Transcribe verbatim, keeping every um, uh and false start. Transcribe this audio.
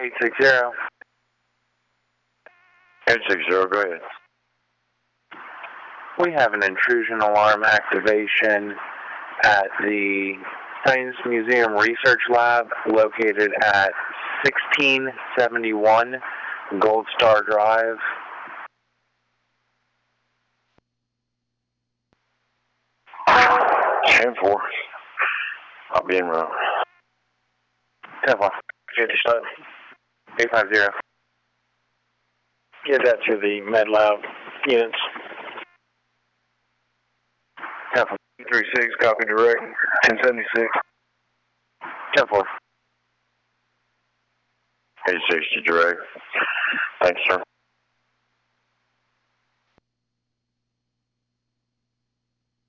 eight six zero. eight six zero, go ahead. We have an intrusion alarm activation at the Science Museum Research Lab located at sixteen seventy-one Gold Star Drive. ten four. I'll be en route. ten four. fifty stop. eight five zero. Get that to the med lab units. ten four. two three six, copy direct. ten seventy-six. ten four. eight sixty direct. Thanks, sir.